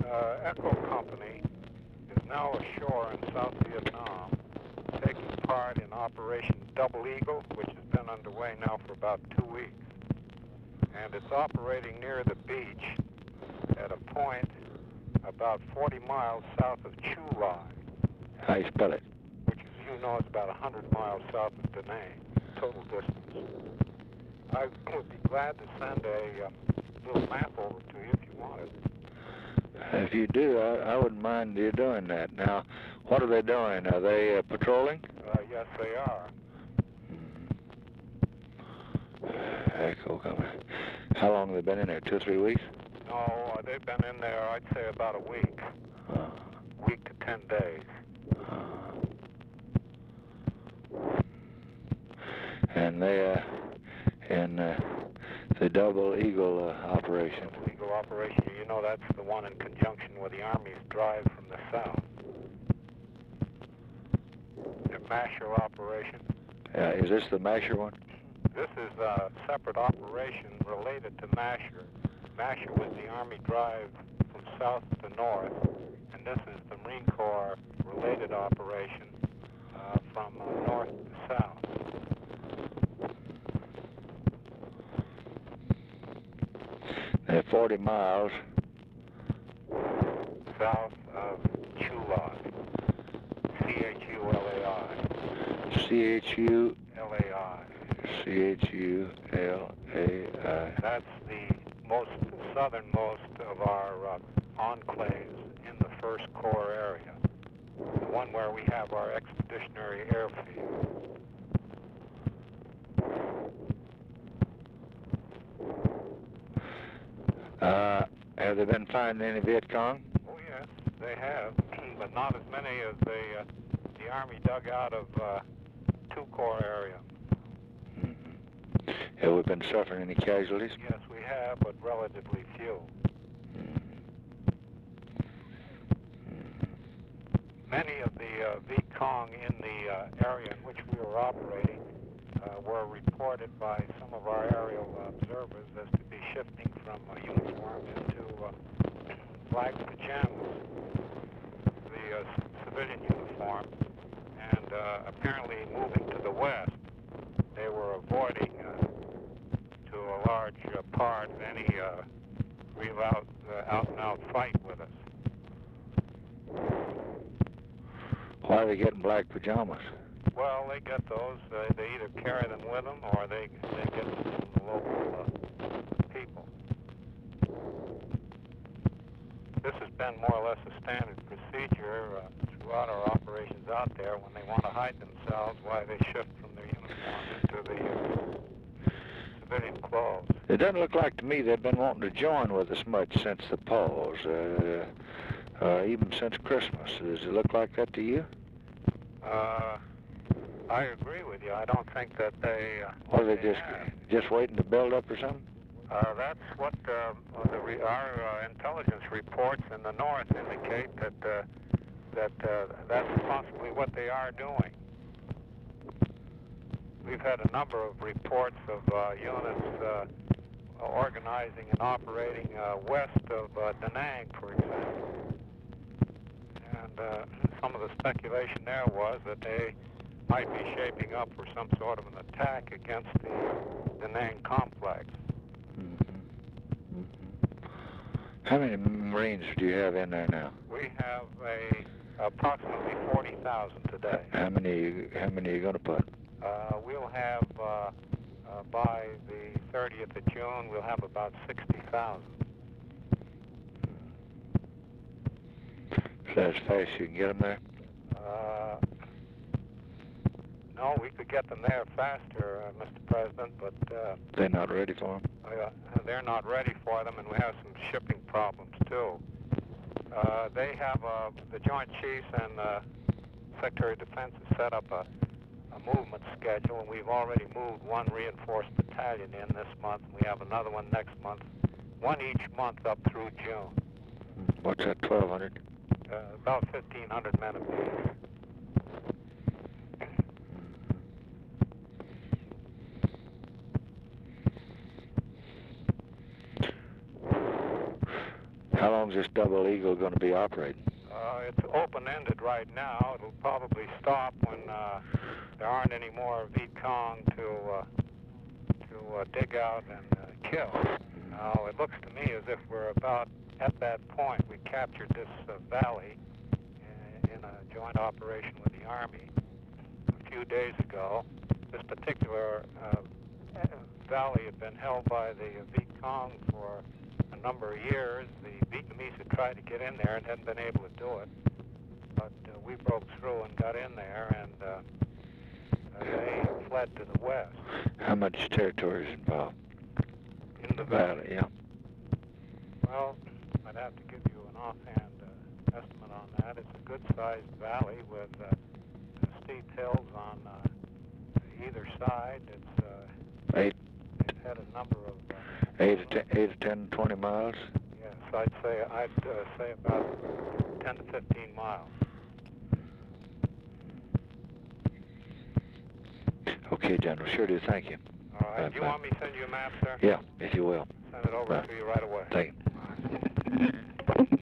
Echo Company is now ashore in South Vietnam, taking part in Operation Double Eagle, which has been underway now for about 2 weeks. And it's operating near the beach at a point about 40 miles south of Chu Lai. How you spell it? Which, as you know, is about 100 miles south of Da Nang, total distance. I would be glad to send a little map over to you if you want it. If you do, I wouldn't mind you doing that. Now, what are they doing? Are they patrolling? Yes, they are. Echo Company. How long have they been in there? 2 or 3 weeks? No, they've been in there, I'd say, about a week. Week to 10 days. And they in the Double Eagle operation. Double Eagle operation, you know, that's the one in conjunction with the Army's drive from the south. The Masher operation. Is this the Masher one? This is a separate operation related to Masher. Masher was the Army drive from south to north, and this is the Marine Corps related operation from north to south. They're 40 miles south of Chu Lai. C-H-U-L-A-I. C-H-U-L-A-I. C-H-U-L-A-I. That's the most southernmost of our enclaves in the First Corps area. The one where we have our expeditionary airfield. Have they been finding any Viet Cong? Oh yes, they have, but not as many as the Army dug out of 2 Corps area. Mm-hmm. Have we been suffering any casualties? Yes, we have, but relatively few. Many of the Viet Cong in the area in which we were operating were reported by some of our aerial observers as to be shifting from uniform into black pajamas, the civilian uniform, and apparently moving to the west. They were avoiding to a large part any real out-and-out fight with us. Why are they getting black pajamas? Well, they get those. They either carry them with them or they get them from the local people. This has been more or less a standard procedure throughout our operations out there. When they want to hide themselves, why they shift from their uniform into the civilian clothes. It doesn't look like to me they've been wanting to join with us much since the pause, even since Christmas. Does it look like that to you? I agree with you. I don't think that they... Or are they just waiting to build up or something? That's what our intelligence reports in the north indicate that's possibly what they are doing. We've had a number of reports of units organizing and operating west of Da Nang, for example. And some of the speculation there was that they might be shaping up for some sort of an attack against the Da Nang complex. How many Marines do you have in there now? We have approximately 40,000 today. How many are you going to put? We'll have, by the 30th of June, we'll have about 60,000. Is that as fast as you can get them there? No, we could get them there faster, Mr. President, but... they're not ready for them? They're not ready for them, and we have some shipping problems, too. They have, the Joint Chiefs and Secretary of Defense have set up a movement schedule, and we've already moved one reinforced battalion in this month, and we have another one next month, one each month up through June. What's that, 1,200? About 1,500 men apiece. How long is this Double Eagle going to be operating? It's open-ended right now. It'll probably stop when there aren't any more Viet Cong to dig out and kill. Now, it looks to me as if we're about at that point. We captured this valley in a joint operation with the Army a few days ago. This particular valley had been held by the Viet Cong for a number of years. The Vietnamese had tried to get in there and hadn't been able to do it. But we broke through and got in there, and they fled to the west. How much territory is involved? In the valley? Yeah. Well, I'd have to give you an offhand estimate on that. It's a good-sized valley with steep hills on either side. It's had a number of 8 to 10, 20 miles. Yes, I'd say about 10 to 15 miles. Okay, General. Sure do. Thank you. All right. Do you want me to send you a map, sir? Yeah, if you will. Send it over to you right away. Thank you.